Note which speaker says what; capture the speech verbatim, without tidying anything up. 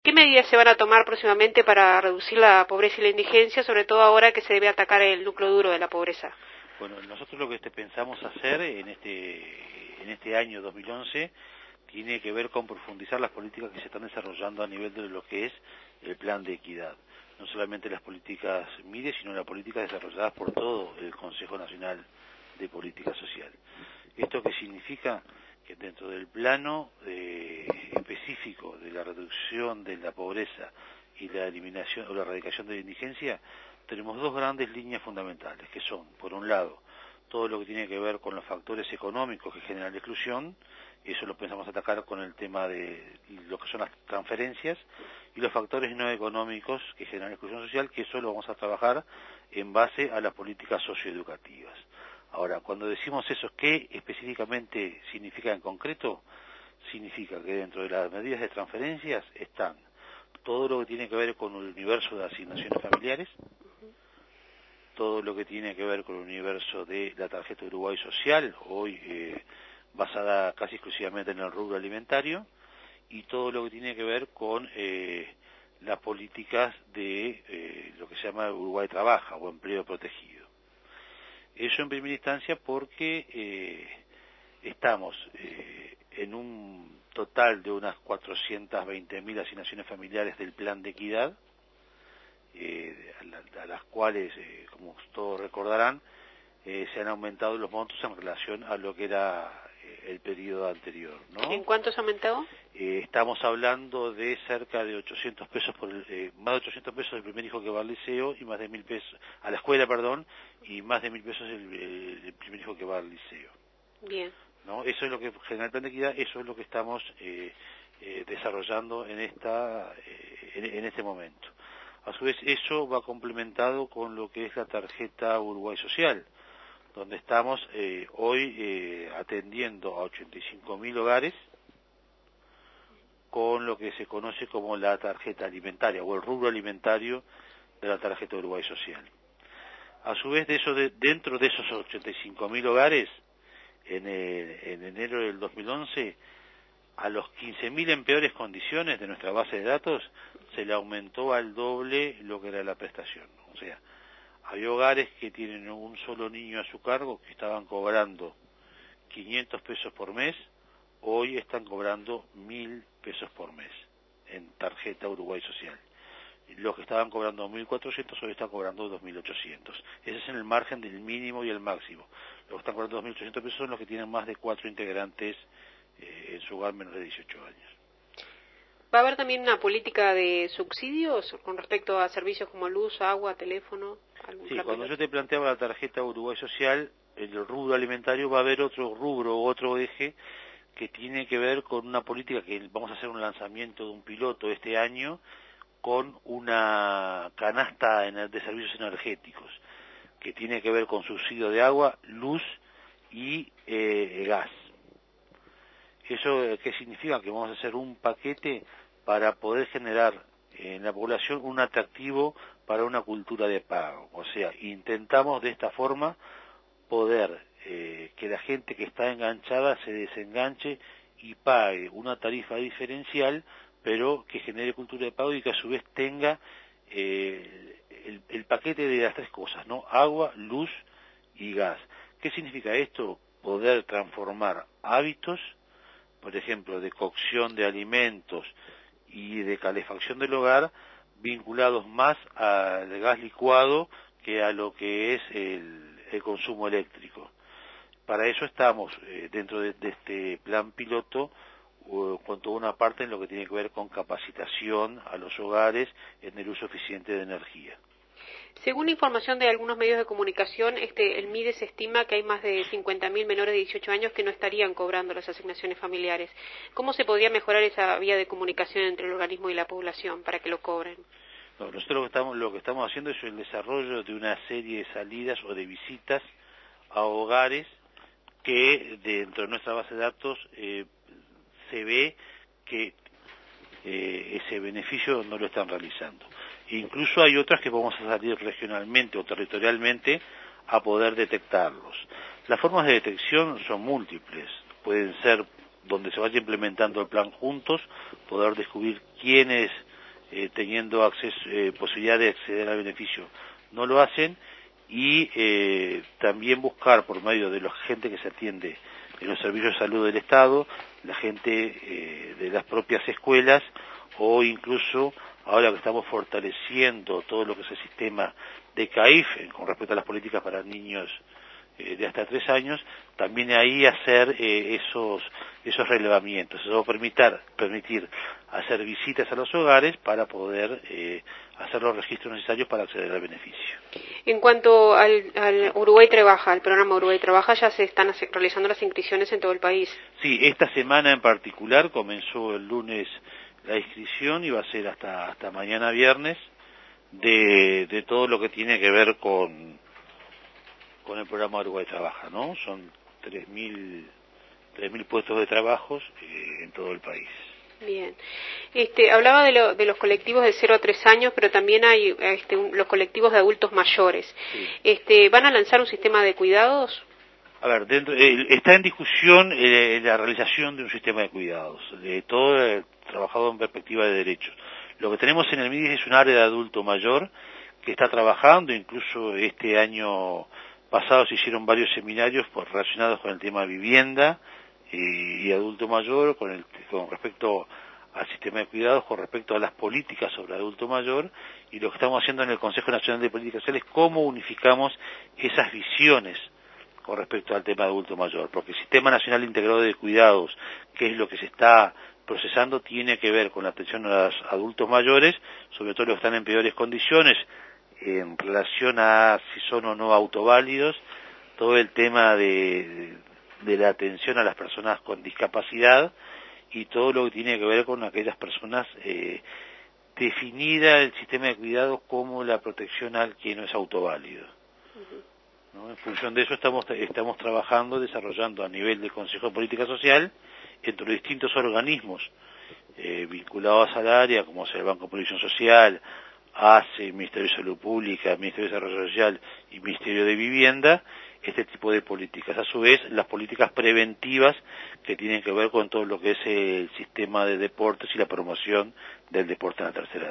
Speaker 1: ¿Qué medidas se van a tomar próximamente para reducir la pobreza y la indigencia, sobre todo ahora que se debe atacar el núcleo duro de la pobreza?
Speaker 2: Bueno, nosotros lo que este, pensamos hacer en este, en este año dos mil once tiene que ver con profundizar las políticas que se están desarrollando a nivel de lo que es el plan de equidad. No solamente las políticas MIDE, sino las políticas desarrolladas por todo el Consejo Nacional de Política Social. ¿Esto qué significa? Que dentro del plano eh, específico de la reducción de la pobreza y la eliminación o la erradicación de la indigencia, tenemos dos grandes líneas fundamentales, que son, por un lado, todo lo que tiene que ver con los factores económicos que generan la exclusión, y eso lo pensamos atacar con el tema de lo que son las transferencias, y los factores no económicos que generan la exclusión social, que eso lo vamos a trabajar en base a las políticas socioeducativas. Ahora, cuando decimos eso, ¿qué específicamente significa en concreto? Significa que dentro de las medidas de transferencias están todo lo que tiene que ver con el universo de asignaciones familiares, todo lo que tiene que ver con el universo de la tarjeta Uruguay Social, hoy eh, basada casi exclusivamente en el rubro alimentario, y todo lo que tiene que ver con eh, las políticas de eh, lo que se llama Uruguay Trabaja o empleo protegido. Eso en primera instancia porque eh, estamos eh, en un total de unas cuatrocientas veinte mil asignaciones familiares del plan de equidad, eh, a, la, a las cuales, eh, como todos recordarán, eh, se han aumentado los montos en relación a lo que era eh, el periodo anterior, ¿no?
Speaker 1: ¿En cuánto se ha aumentado?
Speaker 2: Eh, estamos hablando de cerca de ochocientos pesos por el, eh, más de ochocientos pesos el primer hijo que va al liceo y más de mil pesos a la escuela, perdón, y más de mil pesos el, el, el primer hijo que va al liceo.
Speaker 1: Bien.
Speaker 2: ¿No? Eso es lo que genera el plan de equidad, eso es lo que estamos eh, eh, desarrollando en esta eh, en, en este momento. A su vez, eso va complementado con lo que es la tarjeta Uruguay Social, donde estamos eh, hoy eh, atendiendo a ochenta y cinco mil hogares con lo que se conoce como la tarjeta alimentaria o el rubro alimentario de la tarjeta Uruguay Social. A su vez, de eso de, dentro de esos ochenta y cinco mil hogares, en, el, en enero del dos mil once, a los quince mil en peores condiciones de nuestra base de datos, se le aumentó al doble lo que era la prestación. O sea, había hogares que tienen un solo niño a su cargo que estaban cobrando quinientos pesos por mes, hoy están cobrando mil pesos por mes en tarjeta Uruguay Social. Los que estaban cobrando mil cuatrocientos hoy están cobrando dos mil ochocientos. Ese es en el margen del mínimo y el máximo. Los que están cobrando dos mil ochocientos pesos son los que tienen más de cuatro integrantes eh, en su hogar menor de dieciocho años.
Speaker 1: ¿Va a haber también una política de subsidios con respecto a servicios como luz, agua, teléfono?
Speaker 2: Sí, cuando yo te planteaba la tarjeta Uruguay Social, en el rubro alimentario va a haber otro rubro o otro eje que tiene que ver con una política que vamos a hacer un lanzamiento de un piloto este año con una canasta de servicios energéticos que tiene que ver con subsidio de agua, luz y eh, gas. ¿Eso qué significa? Que vamos a hacer un paquete para poder generar en la población un atractivo para una cultura de pago. O sea, intentamos de esta forma poder eh, que la gente que está enganchada se desenganche y pague una tarifa diferencial, pero que genere cultura de pago y que a su vez tenga eh, el, el paquete de las tres cosas, ¿no? Agua, luz y gas. ¿Qué significa esto? Poder transformar hábitos, por ejemplo, de cocción de alimentos y de calefacción del hogar, vinculados más al gas licuado que a lo que es el, el consumo eléctrico. Para eso estamos eh, dentro de, de este plan piloto uh, con toda una parte en lo que tiene que ver con capacitación a los hogares en el uso eficiente de energía.
Speaker 1: Según información de algunos medios de comunicación, este, el MIDE se estima que hay más de cincuenta mil menores de dieciocho años que no estarían cobrando las asignaciones familiares. ¿Cómo se podría mejorar esa vía de comunicación entre el organismo y la población para que lo cobren?
Speaker 2: No, nosotros lo que, estamos, lo que estamos haciendo es el desarrollo de una serie de salidas o de visitas a hogares que dentro de nuestra base de datos eh, se ve que eh, ese beneficio no lo están realizando. Incluso hay otras que vamos a salir regionalmente o territorialmente a poder detectarlos. Las formas de detección son múltiples, pueden ser donde se vaya implementando el plan juntos, poder descubrir quiénes eh, teniendo acceso, eh, posibilidad de acceder al beneficio, no lo hacen, y eh, también buscar por medio de la gente que se atiende en los servicios de salud del Estado, la gente eh, de las propias escuelas, o incluso ahora que estamos fortaleciendo todo lo que es el sistema de C A I F con respecto a las políticas para niños eh, de hasta tres años, también ahí hacer eh, esos esos relevamientos. Eso va a permitir, permitir hacer visitas a los hogares para poder eh, hacer los registros necesarios para acceder al beneficio.
Speaker 1: En cuanto al, al Uruguay Trabaja, al programa Uruguay Trabaja, ya se están realizando las inscripciones en todo el país.
Speaker 2: Sí, esta semana en particular comenzó el lunes la inscripción y va a ser hasta hasta mañana viernes de, de todo lo que tiene que ver con con el programa Uruguay Trabaja, ¿no? Son tres mil puestos de trabajo eh, en todo el país.
Speaker 1: Bien. Este, hablaba de, lo, de los colectivos de cero a tres años, pero también hay este, un, los colectivos de adultos mayores. Sí. Este, ¿Van a lanzar un sistema de cuidados?
Speaker 2: A ver, dentro, eh, está en discusión eh, la realización de un sistema de cuidados, de todo eh, trabajado en perspectiva de derechos. Lo que tenemos en el M I D I S es un área de adulto mayor que está trabajando, incluso este año pasado se hicieron varios seminarios pues, relacionados con el tema de vivienda y, y adulto mayor, con, el, con respecto al sistema de cuidados, con respecto a las políticas sobre adulto mayor, y lo que estamos haciendo en el Consejo Nacional de Políticas Sociales es cómo unificamos esas visiones con respecto al tema de adulto mayor, porque el Sistema Nacional Integrado de Cuidados, que es lo que se está procesando, tiene que ver con la atención a los adultos mayores, sobre todo los que están en peores condiciones, en relación a si son o no autoválidos, todo el tema de, de la atención a las personas con discapacidad y todo lo que tiene que ver con aquellas personas eh, definida el sistema de cuidados como la protección al que no es autoválido. ¿No? En función de eso estamos estamos trabajando, desarrollando a nivel del Consejo de Política Social, entre los distintos organismos eh, vinculados al área, como es el Banco de Previsión Social, A C E, Ministerio de Salud Pública, Ministerio de Desarrollo Social y Ministerio de Vivienda, este tipo de políticas. A su vez, las políticas preventivas que tienen que ver con todo lo que es el sistema de deportes y la promoción del deporte en la tercera edad.